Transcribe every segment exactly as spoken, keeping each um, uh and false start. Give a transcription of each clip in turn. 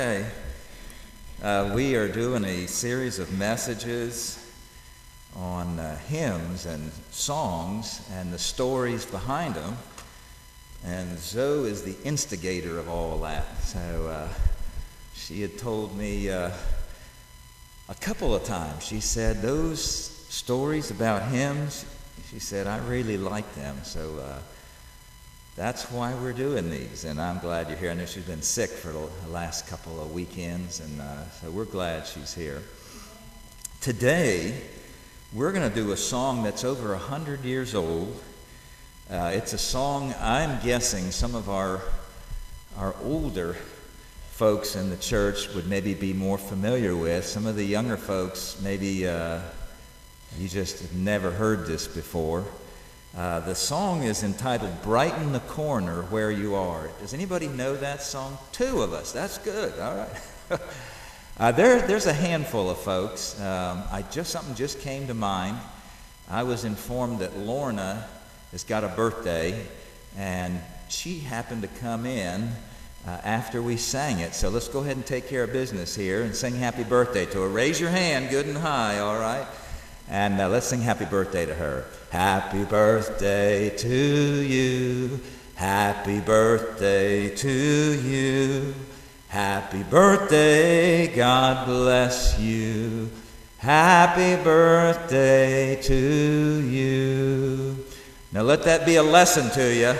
Hey, uh, we are doing a series of messages on uh, hymns and songs and the stories behind them. And Zoe is the instigator of all that. So uh, she had told me uh, a couple of times, she said, those stories about hymns, she said, I really like them. So uh, that's why we're doing these, and I'm glad you're here. I know she's been sick for the last couple of weekends, and uh, so we're glad she's here. Today, we're going to do a song that's over a hundred years old. Uh, it's a song I'm guessing some of our our older folks in the church would maybe be more familiar with. Some of the younger folks, maybe uh, you just have never heard this before. Uh, the song is entitled Brighten the Corner Where You Are. Does anybody know that song? Two of us. That's good. All right. uh, there, there's a handful of folks. Um, I just something just came to mind. I was informed that Lorna has got a birthday, and she happened to come in uh, after we sang it. So let's go ahead and take care of business here and sing happy birthday to her. Raise your hand good and high, all right? And uh, let's sing happy birthday to her. Happy birthday to you. Happy birthday to you. Happy birthday, God bless you. Happy birthday to you. Now let that be a lesson to you.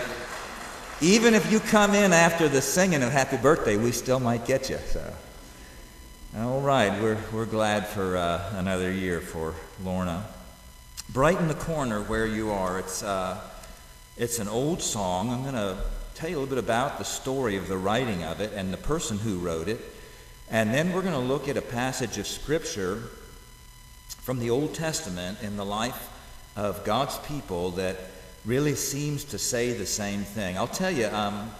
Even if you come in after the singing of happy birthday, we still might get you. So, all right, we're we're glad for uh, another year for Lorna. Brighten the Corner Where You Are. It's uh, it's an old song. I'm going to tell you a little bit about the story of the writing of it and the person who wrote it. And then we're going to look at a passage of Scripture from the Old Testament in the life of God's people that really seems to say the same thing. I'll tell you, um,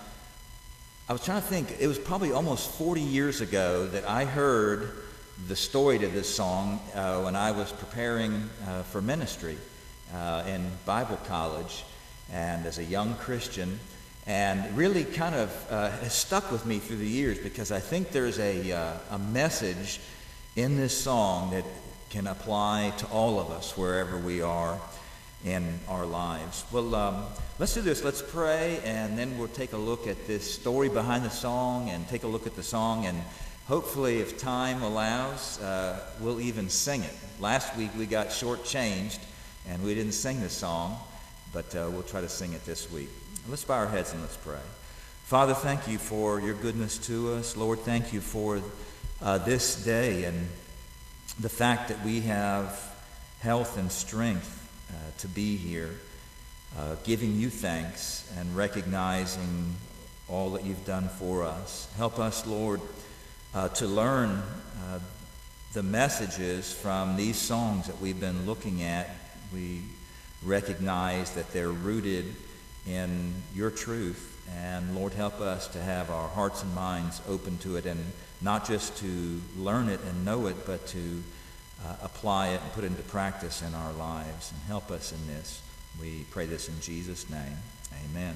I was trying to think, it was probably almost forty years ago that I heard the story to this song uh, when I was preparing uh, for ministry uh, in Bible college and as a young Christian, and really kind of uh, has stuck with me through the years because I think there's a, uh, a message in this song that can apply to all of us wherever we are in our lives. Well, um, let's do this. Let's pray, and then we'll take a look at this story behind the song and take a look at the song, and hopefully, if time allows, uh, we'll even sing it. Last week we got shortchanged, and we didn't sing this song, but uh, we'll try to sing it this week. Let's bow our heads and let's pray. Father, thank you for your goodness to us. Lord, thank you for uh, this day and the fact that we have health and strength uh, to be here, uh, giving you thanks and recognizing all that you've done for us. Help us, Lord, Uh, to learn uh, the messages from these songs that we've been looking at. We recognize that they're rooted in your truth, and Lord, help us to have our hearts and minds open to it, and not just to learn it and know it, but to uh, apply it and put it into practice in our lives. And help us in this. We pray this in Jesus' name. Amen.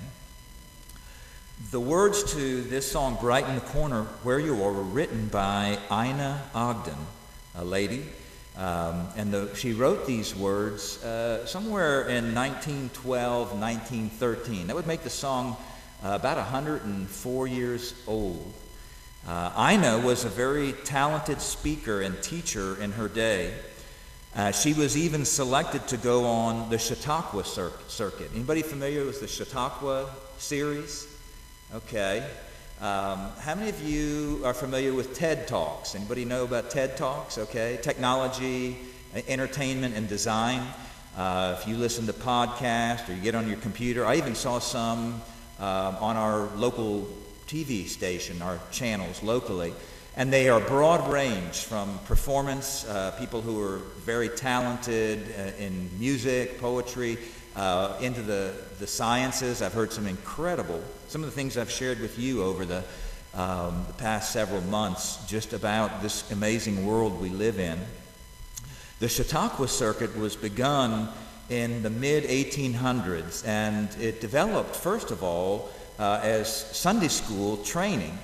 The words to this song, Brighten the Corner Where You Are, were written by Ina Ogden, a lady. Um, and the, she wrote these words uh, somewhere in nineteen twelve, nineteen thirteen. That would make the song uh, about one hundred four years old. Uh, Ina was a very talented speaker and teacher in her day. Uh, she was even selected to go on the Chautauqua cir- circuit. Anybody familiar with the Chautauqua series? Okay. Um, how many of you are familiar with TED Talks? Anybody know about TED Talks? Okay. Technology, entertainment, and design. Uh, if you listen to podcasts or you get on your computer, I even saw some um, on our local T V station, our channels locally. And they are broad range from performance, uh, people who are very talented uh, in music, poetry, uh, into the, the sciences. I've heard some incredible, some of the things I've shared with you over the, um, the past several months just about this amazing world we live in. The Chautauqua circuit was begun in the mid eighteen hundreds, and it developed, first of all, uh, as Sunday school training.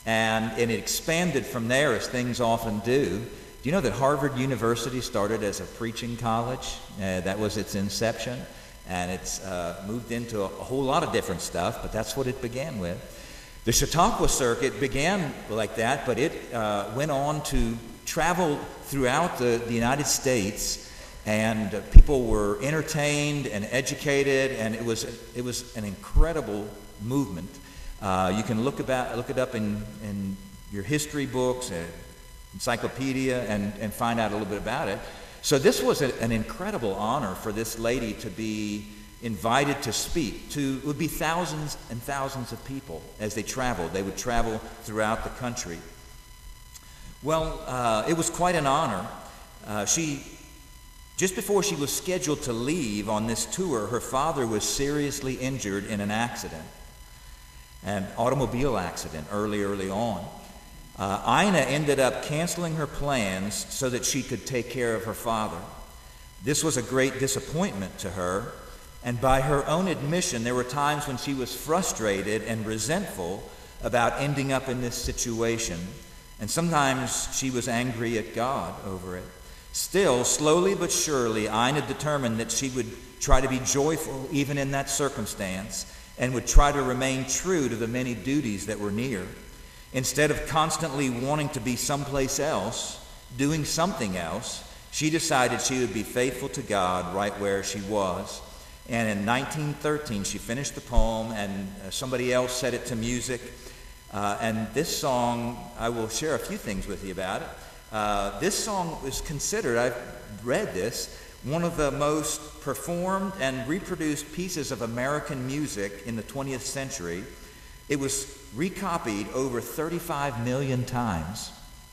And, and it expanded from there, as things often do. Do you know that Harvard University started as a preaching college? Uh, that was its inception. And it's uh, moved into a, a whole lot of different stuff, but that's what it began with. The Chautauqua Circuit began like that, but it uh, went on to travel throughout the, the United States, and uh, people were entertained and educated, and it was it was an incredible movement. Uh, you can look about look it up in, in your history books, uh, encyclopedia, and, and find out a little bit about it. So this was a, an incredible honor for this lady to be invited to speak to. It would be thousands and thousands of people as they traveled. They would travel throughout the country. Well, uh, it was quite an honor. Uh, she, just before she was scheduled to leave on this tour, her father was seriously injured in an accident, an automobile accident early, early on. Uh, Ina ended up canceling her plans so that she could take care of her father. This was a great disappointment to her, and by her own admission, there were times when she was frustrated and resentful about ending up in this situation, and sometimes she was angry at God over it. Still, slowly but surely, Ina determined that she would try to be joyful even in that circumstance, and would try to remain true to the many duties that were near. Instead of constantly wanting to be someplace else, doing something else, she decided she would be faithful to God right where she was. And in nineteen thirteen, she finished the poem, and uh, somebody else set it to music. Uh, and this song, I will share a few things with you about it. Uh, this song is considered, I've read this, one of the most performed and reproduced pieces of American music in the twentieth century. It was recopied over thirty-five million times.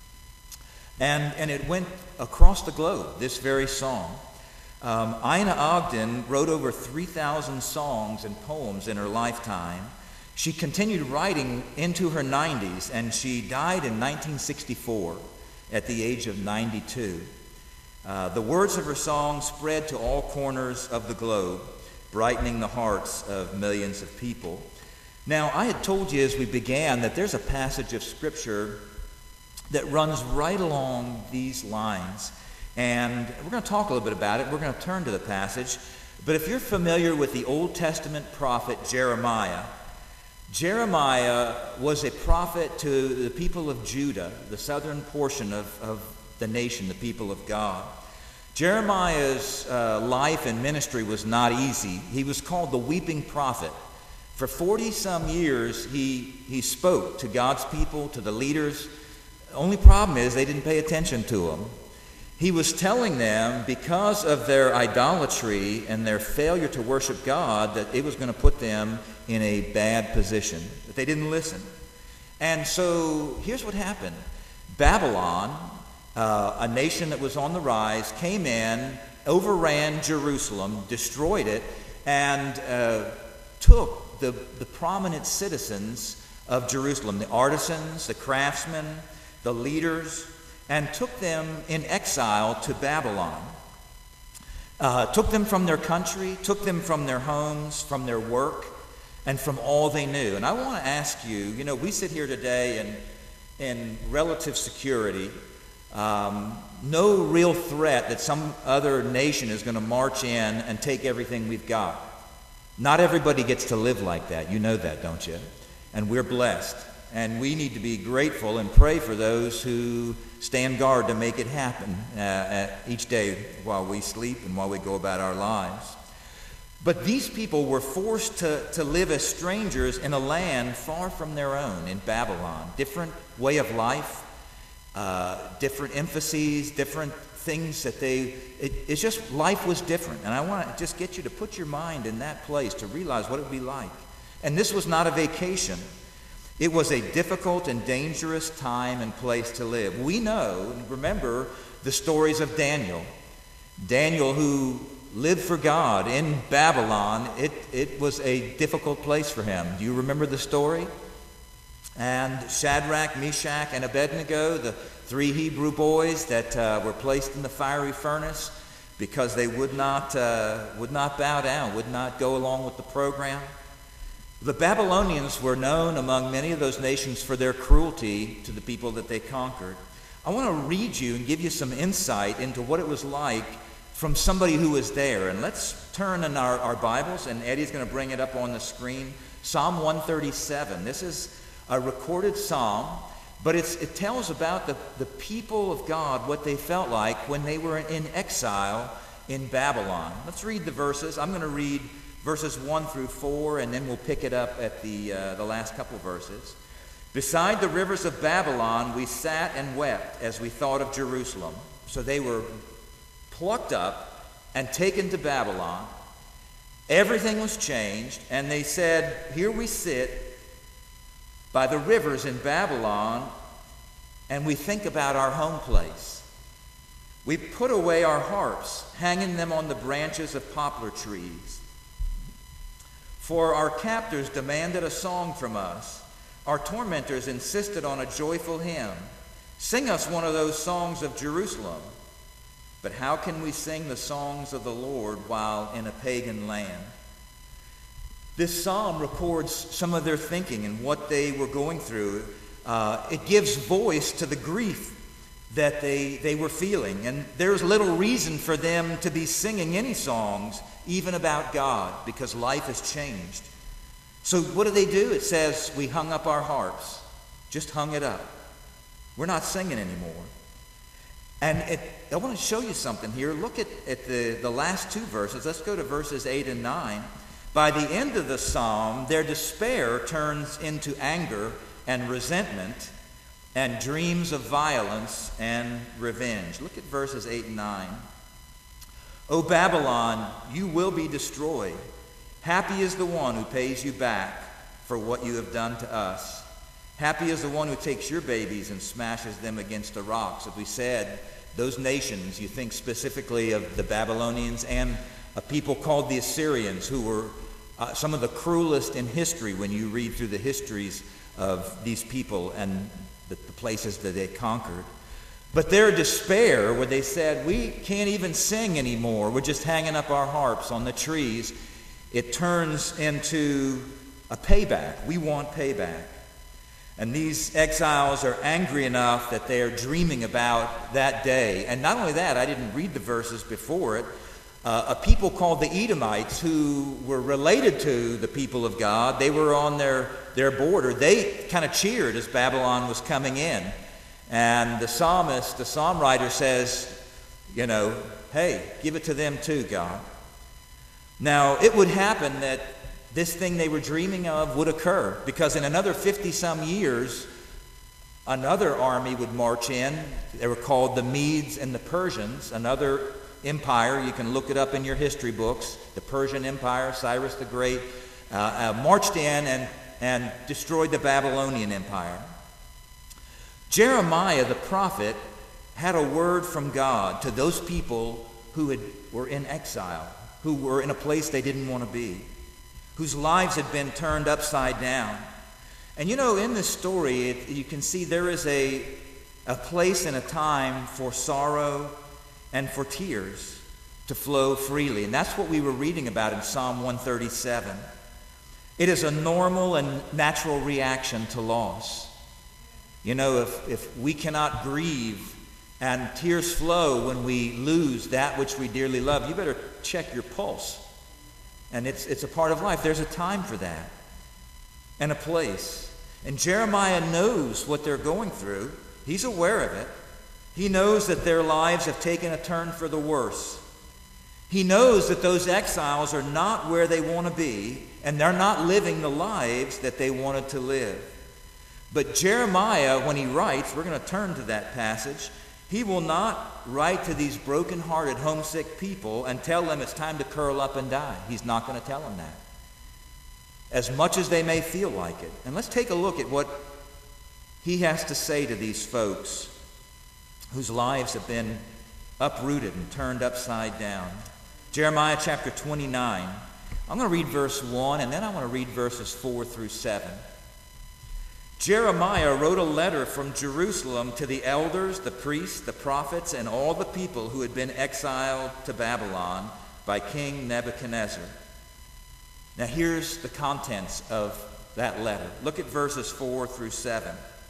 And, and it went across the globe, this very song. Um, Ina Ogden wrote over three thousand songs and poems in her lifetime. She continued writing into her nineties, and she died in nineteen sixty-four at the age of ninety-two. Uh, the words of her song spread to all corners of the globe, brightening the hearts of millions of people. Now, I had told you as we began that there's a passage of Scripture that runs right along these lines. And we're going to talk a little bit about it. We're going to turn to the passage. But if you're familiar with the Old Testament prophet Jeremiah, Jeremiah was a prophet to the people of Judah, the southern portion of, of the nation, the people of God. Jeremiah's uh, life and ministry was not easy. He was called the weeping prophet. For forty-some years, he, he spoke to God's people, to the leaders. The only problem is they didn't pay attention to him. He was telling them, because of their idolatry and their failure to worship God, that it was going to put them in a bad position, that they didn't listen. And so here's what happened. Babylon, uh, a nation that was on the rise, came in, overran Jerusalem, destroyed it, and uh, took the, the prominent citizens of Jerusalem, the artisans, the craftsmen, the leaders, and took them in exile to Babylon. Uh, took them from their country, took them from their homes, from their work, and from all they knew. And I want to ask you, you know, we sit here today in, in relative security, um, no real threat that some other nation is going to march in and take everything we've got. Not everybody gets to live like that. You know that, don't you? And we're blessed. And we need to be grateful and pray for those who stand guard to make it happen uh, each day while we sleep and while we go about our lives. But these people were forced to, to live as strangers in a land far from their own, in Babylon. Different way of life, uh, different emphases, different things that they... It, it's just, life was different. And I want to just get you to put your mind in that place to realize what it would be like. And this was not a vacation. It was a difficult and dangerous time and place to live. We know, remember, the stories of Daniel. Daniel, who lived for God in Babylon, it, it was a difficult place for him. Do you remember the story? And Shadrach, Meshach, and Abednego, the three Hebrew boys that uh, were placed in the fiery furnace because they would not, uh, would not bow down, would not go along with the program. The Babylonians were known among many of those nations for their cruelty to the people that they conquered. I want to read you and give you some insight into what it was like from somebody who was there. And let's turn in our, our Bibles, and Eddie's going to bring it up on the screen. Psalm one thirty-seven. This is a recorded psalm, but it's, it tells about the, the people of God, what they felt like when they were in exile in Babylon. Let's read the verses. I'm going to read verses one through four, and then we'll pick it up at the, uh, the last couple verses. Beside the rivers of Babylon, we sat and wept as we thought of Jerusalem. So they were plucked up and taken to Babylon. Everything was changed, and they said, here we sit by the rivers in Babylon, and we think about our home place. We put away our harps, hanging them on the branches of poplar trees. For our captors demanded a song from us. Our tormentors insisted on a joyful hymn. Sing us one of those songs of Jerusalem. But how can we sing the songs of the Lord while in a pagan land? This psalm records some of their thinking and what they were going through. Uh, it gives voice to the grief that they, they were feeling. And there's little reason for them to be singing any songs, even about God, because life has changed. So what do they do? It says, we hung up our harps. Just hung it up. We're not singing anymore. And it, I want to show you something here. Look at, at the, the last two verses. Let's go to verses eight and nine. By the end of the psalm, their despair turns into anger and resentment and dreams of violence and revenge. Look at verses eight and nine. O Babylon, you will be destroyed. Happy is the one who pays you back for what you have done to us. Happy is the one who takes your babies and smashes them against the rocks. As we said, those nations, you think specifically of the Babylonians and a people called the Assyrians, who were uh, some of the cruelest in history when you read through the histories of these people and the, the places that they conquered. But their despair, where they said, we can't even sing anymore, we're just hanging up our harps on the trees, it turns into a payback. We want payback. And these exiles are angry enough that they are dreaming about that day. And not only that, I didn't read the verses before it. Uh, a people called the Edomites, who were related to the people of God, they were on their, their border. They kind of cheered as Babylon was coming in. And the psalmist, the psalm writer says, you know, hey, give it to them too, God. Now, it would happen that this thing they were dreaming of would occur, because in another fifty-some years, another army would march in. They were called the Medes and the Persians, another empire. You can look it up in your history books. The Persian Empire, Cyrus the Great, uh, uh, marched in and, and destroyed the Babylonian Empire. Jeremiah the prophet had a word from God to those people who had, were in exile, who were in a place they didn't want to be, whose lives had been turned upside down. And you know, in this story, it, you can see there is a, a place and a time for sorrow and for tears to flow freely. And that's what we were reading about in Psalm one thirty-seven. It is a normal and natural reaction to loss. You know, if, if we cannot grieve and tears flow when we lose that which we dearly love, you better check your pulse. And it's, it's a part of life. There's a time for that and a place. And Jeremiah knows what they're going through. He's aware of it. He knows that their lives have taken a turn for the worse. He knows that those exiles are not where they want to be, and they're not living the lives that they wanted to live. But Jeremiah, when he writes, we're going to turn to that passage, he will not write to these broken-hearted, homesick people and tell them it's time to curl up and die. He's not going to tell them that, as much as they may feel like it. And let's take a look at what he has to say to these folks whose lives have been uprooted and turned upside down. Jeremiah chapter twenty-nine. I'm going to read verse one, and then I want to read verses four through seven. Jeremiah wrote a letter from Jerusalem to the elders, the priests, the prophets, and all the people who had been exiled to Babylon by King Nebuchadnezzar. Now here's the contents of that letter. Look at verses four through seven.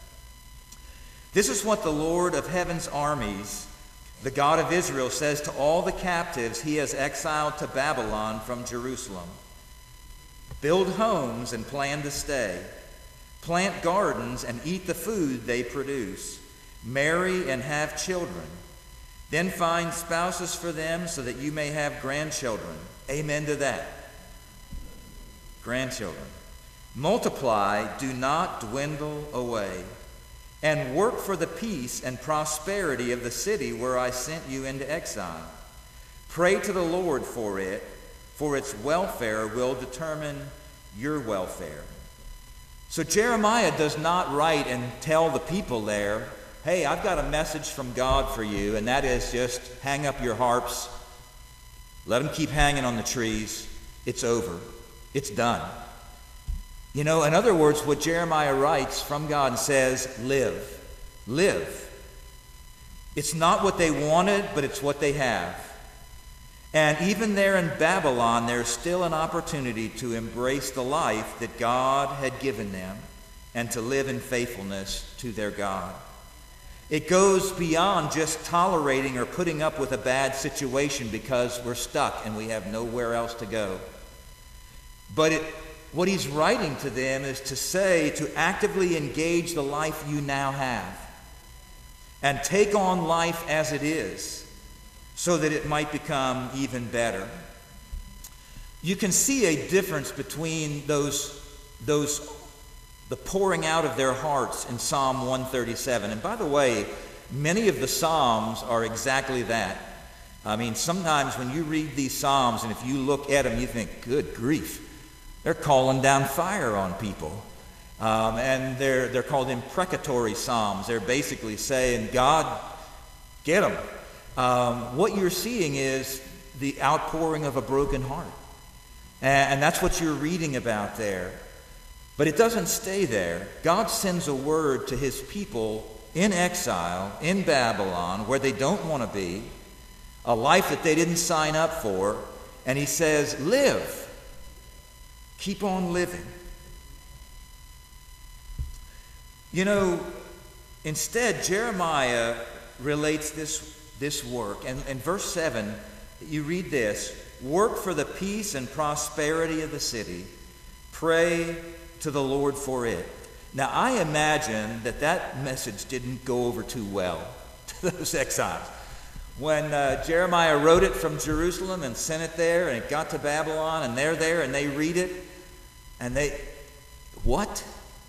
This is what the Lord of heaven's armies, the God of Israel, says to all the captives he has exiled to Babylon from Jerusalem. Build homes and plan to stay. Plant gardens and eat the food they produce. Marry and have children. Then find spouses for them so that you may have grandchildren. Amen to that. Grandchildren. Multiply, do not dwindle away. And work for the peace and prosperity of the city where I sent you into exile. Pray to the Lord for it, for its welfare will determine your welfare. So Jeremiah does not write and tell the people there, hey, I've got a message from God for you, and that is just hang up your harps, let them keep hanging on the trees, it's over, it's done. You know, in other words, what Jeremiah writes from God and says, live, live. It's not what they wanted, but it's what they have. And even there in Babylon, there's still an opportunity to embrace the life that God had given them and to live in faithfulness to their God. It goes beyond just tolerating or putting up with a bad situation because we're stuck and we have nowhere else to go. But it, what he's writing to them is to say to actively engage the life you now have and take on life as it is, so that it might become even better. You can see a difference between those, those, the pouring out of their hearts in Psalm one thirty-seven. And by the way, many of the Psalms are exactly that. I mean, sometimes when you read these Psalms, and if you look at them, you think, good grief, they're calling down fire on people. Um, and they're, they're called imprecatory Psalms. They're basically saying, God, get them. Um, what you're seeing is the outpouring of a broken heart. And, and that's what you're reading about there. But it doesn't stay there. God sends a word to his people in exile, in Babylon, where they don't want to be, a life that they didn't sign up for, and he says, live. Keep on living. You know, instead, Jeremiah relates this this work. And in verse seven, you read this, work for the peace and prosperity of the city. Pray to the Lord for it. Now, I imagine that that message didn't go over too well to those exiles. When uh, Jeremiah wrote it from Jerusalem and sent it there, and it got to Babylon, and they're there, and they read it, and they, what?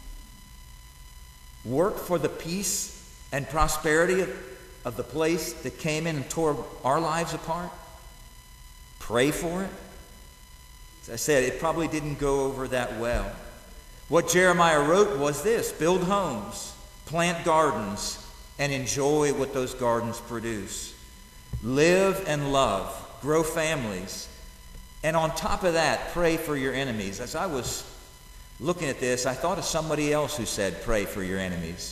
Work for the peace and prosperity of of the place that came in and tore our lives apart? Pray for it? As I said, it probably didn't go over that well. What Jeremiah wrote was this: build homes, plant gardens, and enjoy what those gardens produce. Live and love, grow families, and on top of that, pray for your enemies. As I was looking at this, I thought of somebody else who said, pray for your enemies.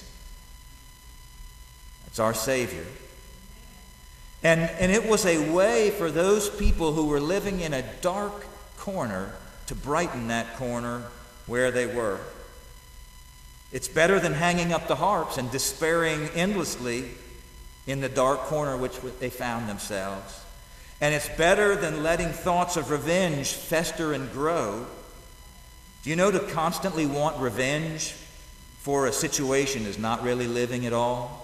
It's our Savior. And, and it was a way for those people who were living in a dark corner to brighten that corner where they were. It's better than hanging up the harps and despairing endlessly in the dark corner which they found themselves. And it's better than letting thoughts of revenge fester and grow. Do you know to constantly want revenge for a situation is not really living at all?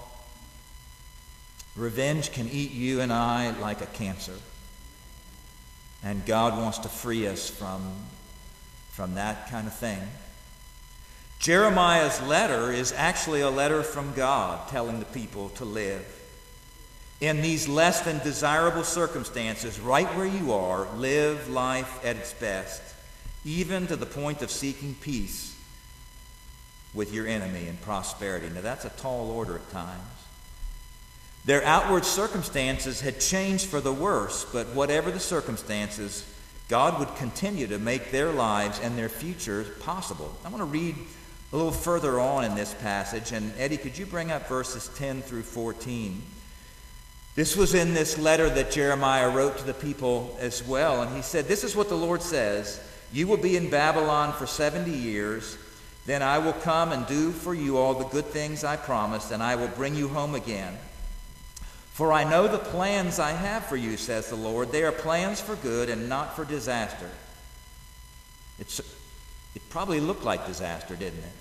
Revenge can eat you and I like a cancer. And God wants to free us from, from that kind of thing. Jeremiah's letter is actually a letter from God telling the people to live. In these less than desirable circumstances, right where you are, live life at its best, even to the point of seeking peace with your enemy and prosperity. Now that's a tall order at times. Their outward circumstances had changed for the worse, but whatever the circumstances, God would continue to make their lives and their futures possible. I want to read a little further on in this passage, and Eddie, could you bring up verses ten through fourteen? This was in this letter that Jeremiah wrote to the people as well, and he said, this is what the Lord says, You will be in Babylon for seventy years. Then I will come and do for you all the good things I promised, and I will bring you home again. For I know the plans I have for you, says the Lord. They are plans for good and not for disaster. It's, it probably looked like disaster, didn't it?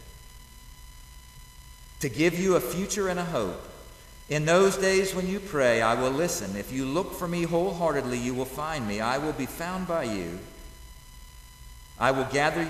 To give you a future and a hope. In those days when you pray, I will listen. If you look for me wholeheartedly, you will find me. I will be found by you. I will gather,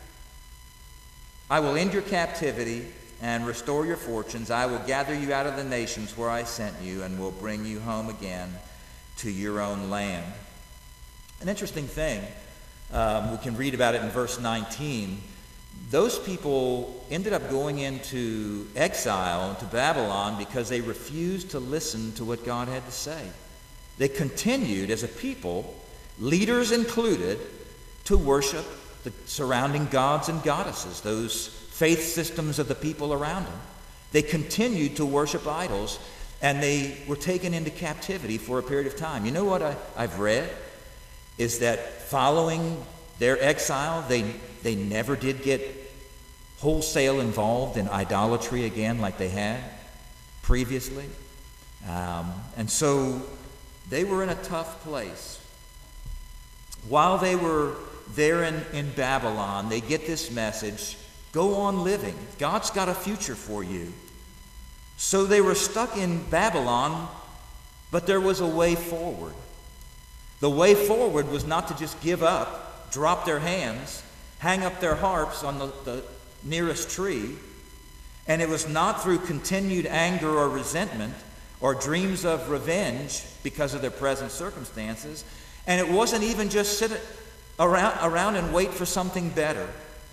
I will end your captivity and restore your fortunes. I will gather you out of the nations where I sent you and will bring you home again to your own land. An interesting thing, um, we can read about it in verse nineteen. Those people ended up going into exile, into Babylon, because they refused to listen to what God had to say. They continued as a people, leaders included, to worship the surrounding gods and goddesses, those faith systems of the people around them. They continued to worship idols, and they were taken into captivity for a period of time. You know what I, I've read? Is that following their exile, they, they never did get wholesale involved in idolatry again like they had previously. Um, and so they were in a tough place. While they were there in, in Babylon, they get this message, go on living. God's got a future for you. So they were stuck in Babylon, but there was a way forward. The way forward was not to just give up, drop their hands, hang up their harps on the, the nearest tree, and it was not through continued anger or resentment or dreams of revenge because of their present circumstances, and it wasn't even just sit around, around and wait for something better.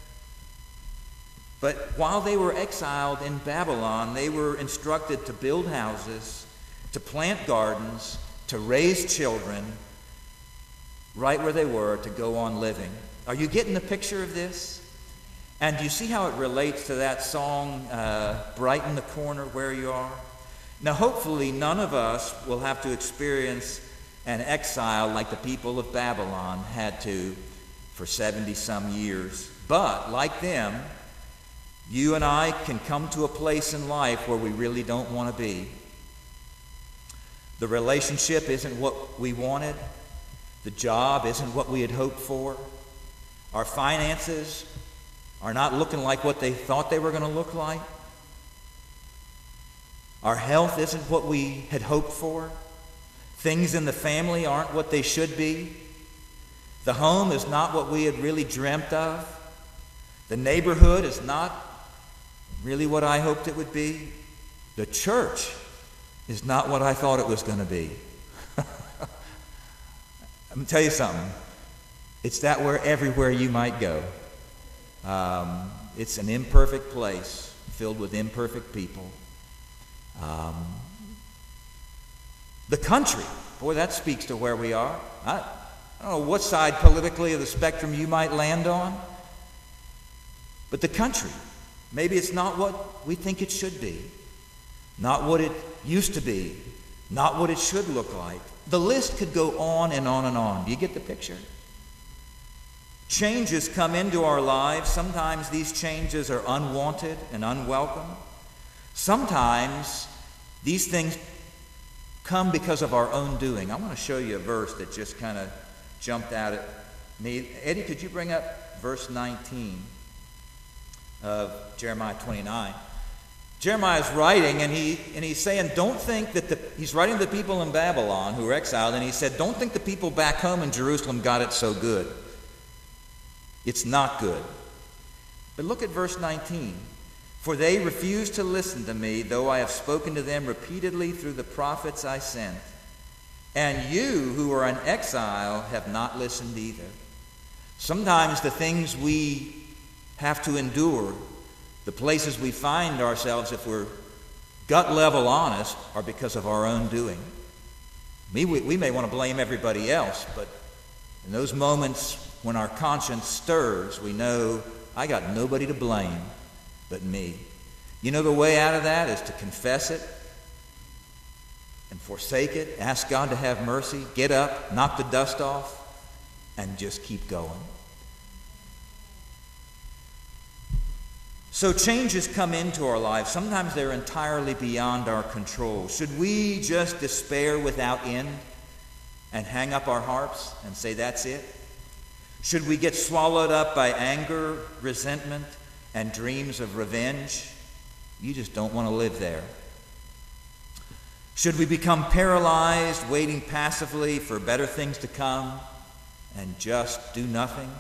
But while they were exiled in Babylon, they were instructed to build houses, to plant gardens, to raise children, right where they were, to go on living. Are you getting the picture of this? And do you see how it relates to that song, uh, Brighten the Corner Where You Are? Now, hopefully, none of us will have to experience an exile like the people of Babylon had to for seventy-some years. But, like them, you and I can come to a place in life where we really don't want to be. The relationship isn't what we wanted. The job isn't what we had hoped for. Our finances are not looking like what they thought they were going to look like. Our health isn't what we had hoped for. Things in the family aren't what they should be. The home is not what we had really dreamt of. The neighborhood is not really what I hoped it would be. The church is not what I thought it was going to be. I'm going to tell you something. It's that where everywhere you might go. Um, it's an imperfect place filled with imperfect people. Um, the country, boy, that speaks to where we are. I, I don't know what side politically of the spectrum you might land on, but the country, maybe it's not what we think it should be, not what it used to be, not what it should look like. The list could go on and on and on. Do you get the picture? Changes come into our lives. Sometimes these changes are unwanted and unwelcome. Sometimes these things come because of our own doing. I want to show you a verse that just kind of jumped out at me. Eddie, could you bring up verse nineteen of Jeremiah twenty-nine? Jeremiah's writing, and he and he's saying, don't think that the, he's writing to the people in Babylon who are exiled, and he said, don't think the people back home in Jerusalem got it so good. It's not good. But look at verse nineteen. For they refused to listen to me, though I have spoken to them repeatedly through the prophets I sent. And you who are in exile have not listened either. Sometimes the things we have to endure, the places we find ourselves, if we're gut level honest, are because of our own doing. We, we, we may want to blame everybody else, but in those moments when our conscience stirs, we know I got nobody to blame but me. You know the way out of that is to confess it and forsake it, ask God to have mercy, get up, knock the dust off, and just keep going. So changes come into our lives. Sometimes they're entirely beyond our control. Should we just despair without end and hang up our harps and say that's it? Should we get swallowed up by anger, resentment, and dreams of revenge? You just don't want to live there. Should we become paralyzed, waiting passively for better things to come and just do nothing?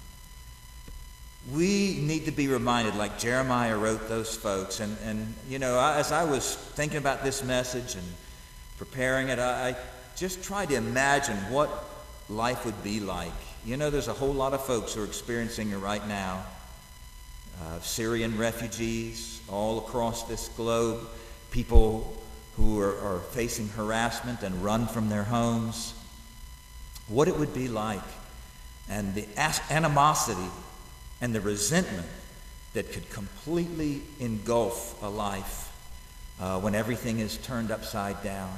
We need to be reminded, like Jeremiah wrote those folks. And, and you know, as I was thinking about this message and preparing it, I, I just tried to imagine what life would be like. You know, there's a whole lot of folks who are experiencing it right now. Uh, Syrian refugees all across this globe, people who are, are facing harassment and run from their homes. What it would be like, and the animosity and the resentment that could completely engulf a life uh, when everything is turned upside down.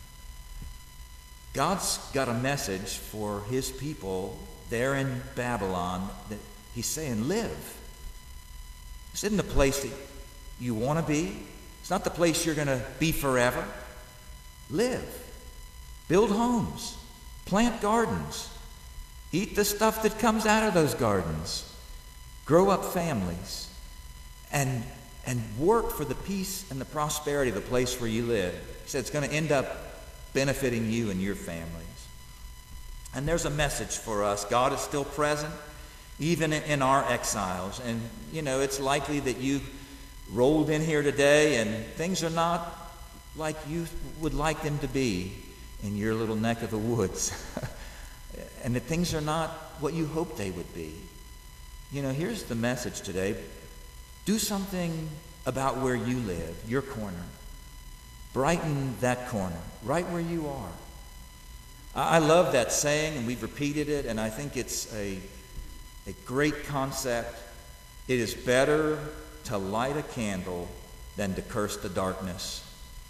God's got a message for his people there in Babylon that he's saying, live. This isn't the place that you want to be. It's not the place you're going to be forever. Live. Build homes. Plant gardens. Eat the stuff that comes out of those gardens. Grow up families. And, and work for the peace and the prosperity of the place where you live. He said it's going to end up benefiting you and your families. And there's a message for us. God is still present, even in our exiles. And, you know, it's likely that you rolled in here today and things are not like you would like them to be in your little neck of the woods. And that things are not what you hoped they would be. You know, here's the message today. Do something about where you live, your corner. Brighten that corner, right where you are. I love that saying, and we've repeated it, and I think it's a, a great concept. It is better to light a candle than to curse the darkness.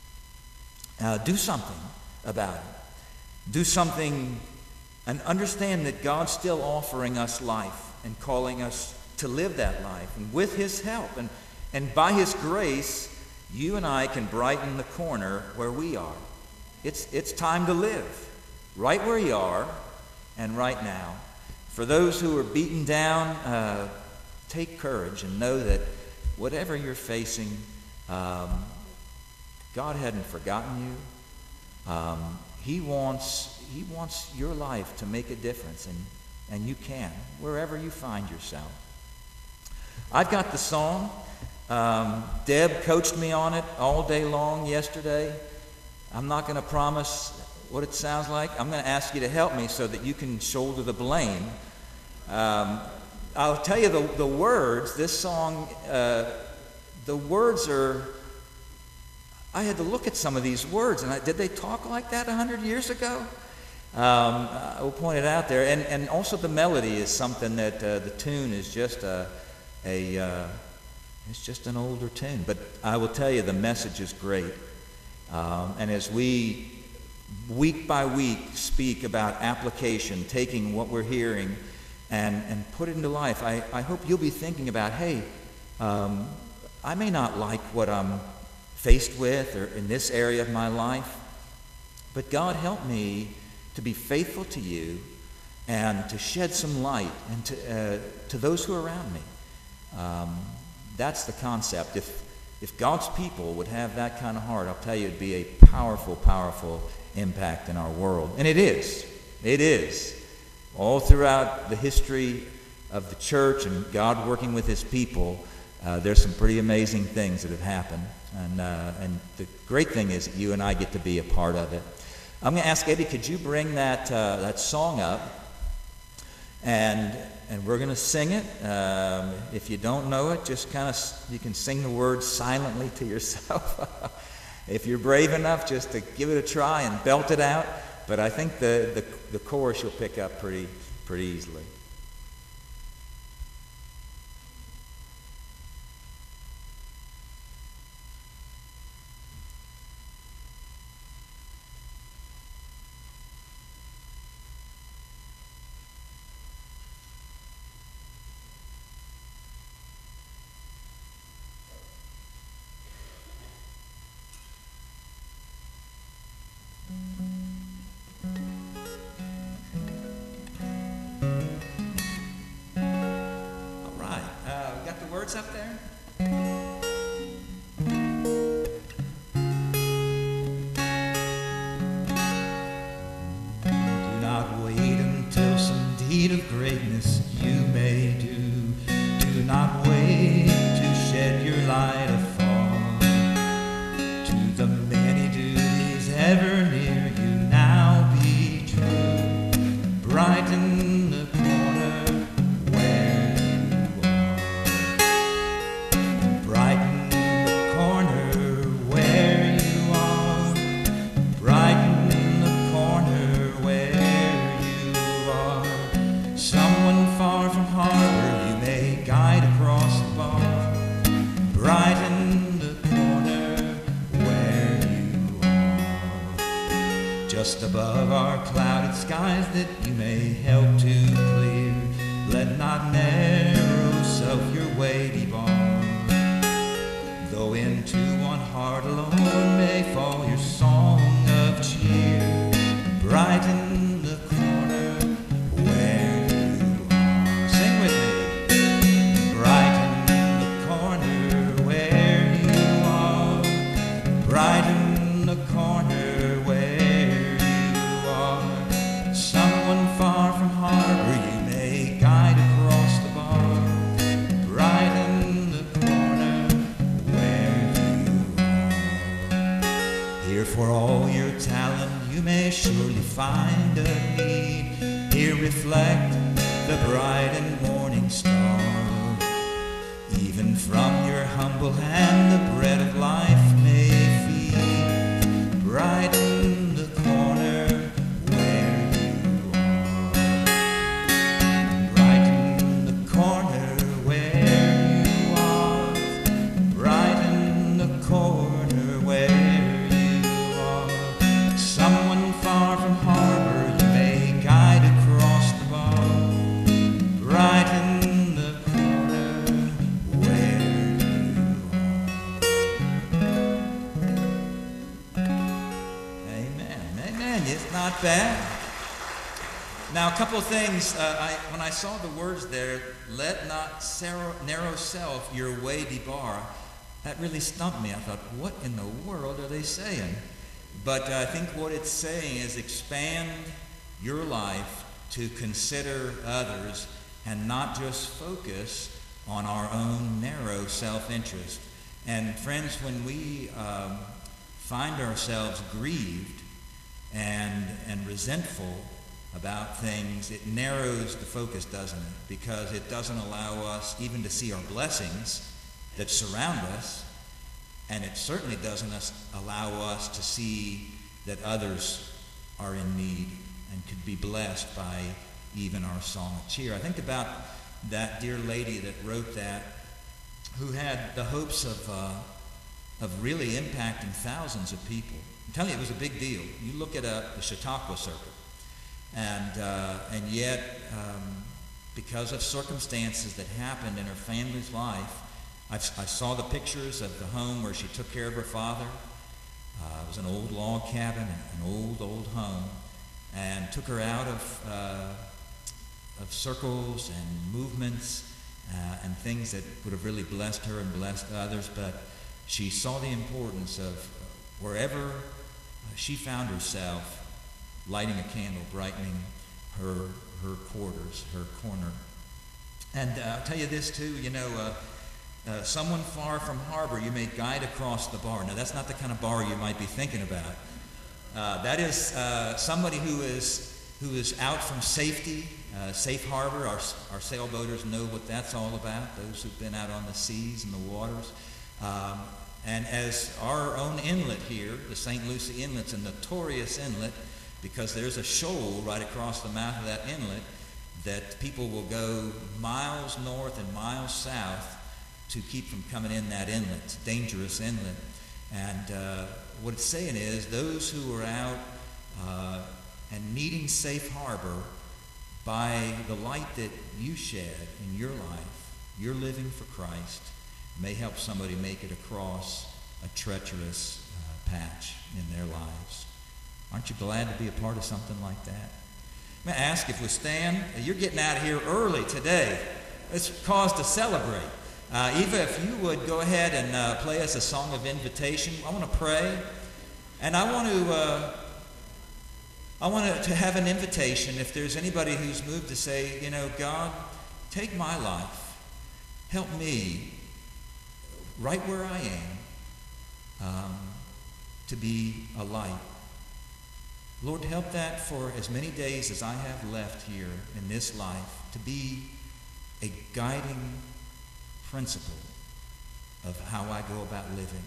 Uh, do something about it. Do something and understand that God's still offering us life and calling us to live that life. And with his help and, and by his grace, you and I can brighten the corner where we are. It's, it's time to live right where you are and right now. For those who are beaten down, uh, take courage and know that whatever you're facing, um, God hadn't forgotten you. Um, he wants He wants your life to make a difference, and, and you can, wherever you find yourself. I've got the song. Um, Deb coached me on it all day long yesterday. I'm not going to promise what it sounds like. I'm going to ask you to help me so that you can shoulder the blame. Um, I'll tell you the, the words. This song, uh, the words are... I had to look at some of these words, and I, did they talk like that a hundred years ago? Um, I will point it out there. And, and also the melody is something that uh, the tune is just a, a uh, it's just an older tune. But I will tell you the message is great. Um, and as we week by week speak about application, taking what we're hearing and, and put it into life, I, I hope you'll be thinking about, hey, um, I may not like what I'm faced with or in this area of my life, but God help me to be faithful to you and to shed some light and to, uh, to those who are around me. Um, that's the concept. If, if God's people would have that kind of heart, I'll tell you it'd be a powerful, powerful impact in our world. And it is. It is. All throughout the history of the church and God working with his people, uh, there's some pretty amazing things that have happened. And, uh, and the great thing is that you and I get to be a part of it. I'm going to ask Eddie, could you bring that uh, that song up? And and we're going to sing it. Um, if you don't know it, just kind of, you can sing the words silently to yourself. If you're brave enough just to give it a try and belt it out. But I think the, the, the chorus you'll pick up pretty pretty easily. All right, uh, we got the words up there? Do not wait until some deed of greatness you may do. Do not wait to shed your light afar. To the many duties ever near you now be true. Brighten the corner where you are. Brighten the corner where you are. Brighten the corner where you are. Someone far from harbor you may guide across the bar. Brighten the corner where you are. Just above our clouded skies that you may help to clear. Let not narrow self your way debar. Though into one heart alone may fall your song of cheer. Brighten the corner where you are. Sing with me. Brighten the corner where you are. Brighten the corner where you are. Someone far from harbor you may guide across the bar. Brighten the corner where you are. Here for all your talent you may surely find a need. Here reflect the bright and morning star. Even from your humble hand the bread of life may feed. Brighten the corner where you are. Brighten the corner where you are. Brighten the corner where you are. Someone far from harbor you may guide across the bar. Brighten the corner where you are. Amen. Amen. It's not bad. Now, a couple of things. Uh, I, when I saw the words there, let not sarrow, narrow self your way debar, that really stumped me. I thought, what in the world are they saying? But I think what it's saying is expand your life to consider others and not just focus on our own narrow self-interest. And friends, when we um, find ourselves grieved and, and resentful about things, it narrows the focus, doesn't it? Because it doesn't allow us even to see our blessings that surround us, and it certainly doesn't us, allow us to see that others are in need and could be blessed by even our song of cheer. I think about that dear lady that wrote that, who had the hopes of uh, of really impacting thousands of people. I'm telling you, it was a big deal. You look at uh, the Chautauqua Circuit, and uh, and yet, um, because of circumstances that happened in her family's life, I've, I saw the pictures of the home where she took care of her father. Uh, it was an old log cabin, an old, old home, and took her out of uh, of circles and movements uh, and things that would have really blessed her and blessed others. But she saw the importance of wherever she found herself, lighting a candle, brightening her her quarters, her corner. And uh, I'll tell you this too, you know, uh, uh, someone far from harbor you may guide across the bar. Now that's not the kind of bar you might be thinking about. Uh, that is uh, somebody who is who is out from safety, uh, safe harbor. Our, our sailboaters know what that's all about, those who've been out on the seas and the waters. Um, and as our own inlet here, the Saint Lucie Inlet's a notorious inlet because there's a shoal right across the mouth of that inlet that people will go miles north and miles south to keep from coming in that inlet. It's a dangerous inlet. And uh, what it's saying is those who are out uh, and needing safe harbor, by the light that you shed in your life, you're living for Christ, may help somebody make it across a treacherous uh, patch in their lives. Aren't you glad to be a part of something like that? May I ask if we stand? You're getting out of here early today. It's cause to celebrate. Uh, Eva, if you would go ahead and uh, play us a song of invitation. I want to pray, and I want to uh, I want to have an invitation. If there's anybody who's moved to say, you know, God, take my life, help me, right where I am, um, to be a light. Lord, help that for as many days as I have left here in this life to be a guiding principle of how I go about living.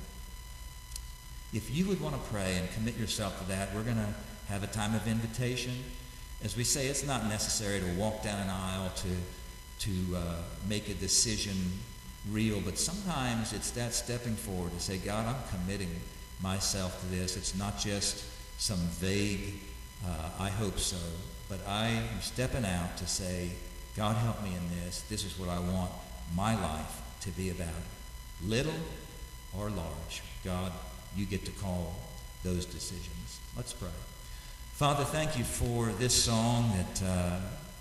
If you would want to pray and commit yourself to that, we're going to have a time of invitation. As we say, it's not necessary to walk down an aisle to, to uh, make a decision real, but sometimes it's that stepping forward to say, God, I'm committing myself to this. It's not just some vague, uh, I hope so, but I am stepping out to say, God, help me in this. This is what I want my life to be about. Little or large, God, you get to call those decisions. Let's pray. Father, thank you for this song that uh,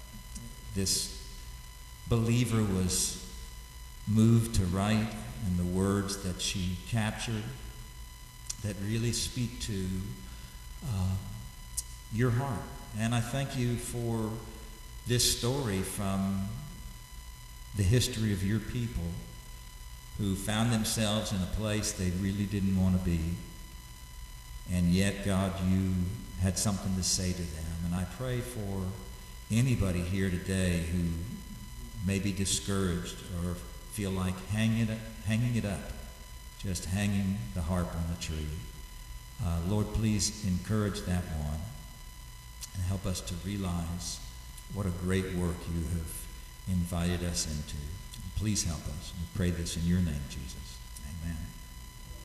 this believer was moved to write, and the words that she captured that really speak to uh, your heart. And I thank you for this story from the history of your people who found themselves in a place they really didn't want to be. And yet, God, you had something to say to them. And I pray for anybody here today who may be discouraged or feel like hanging it, hanging it up, just hanging the harp on the tree. Uh, Lord, please encourage that one and help us to realize what a great work you have invited us into. Please help us. We pray this in your name, Jesus. Amen.